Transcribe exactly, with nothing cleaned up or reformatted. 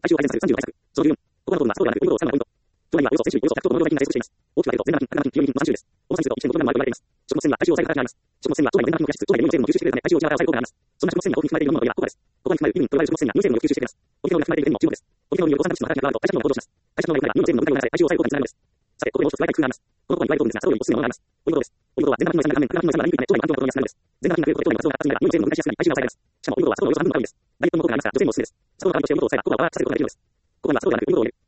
体臭を改善させるさんじゅうの対策。そのじゅうよん、ここの通りは、そうではなく、運動を使うのがポイント。去年はおよそ先週およそひゃくとの運動が筋肉が成功しています。大きく分けると、全卵筋、片卵筋、ピヨミ筋のさん種類です。このさん種類といちてんごグラムの割合と言われています。食物繊維は体臭を抑える働きがあります。食物繊維は腸内の善玉菌の化質、腸内の乳成分を吸収してくれるため体臭をじわら抑える効果があります。そんな食物繊維が豊富に含まれているものが多いが、効果です。ここに含まれるビタミンと呼ばれる食物繊維が乳成分を吸収してくれます。ポリフェノールが含まれている N も注目です。ポリフェノールによる抗酸物質の働きがあると代謝機能が向上します。代謝機能が良くなれば、乳成分の分解を促れ、体臭を抑える効果につながるのです。さて、ここでもう一つ加えたい工夫があります。この効果に加えるとですが、さらにおすすめのものがあります。ポイントです。ポイントは、善玉菌のさんめん、片卵筋のさんめんがらにくいため、腸内の環境が整いやすくなるのです。善玉菌が増えることで腸内の活動が活発になり、乳成分の分解しやすくなり、体臭が分解しやすいです。しかも、ポイントは、砂糖の量を半分とかです。大事なポイントは、運動は砂糖の量を半分の割合です。第一項目は砂糖の量を減らすことが有利です。第二項目の効果がありますが、女性もおすすめです。砂糖の量を減らすということをさえた効果はさせることができるのです。ここには砂糖ではなく運動を入れる。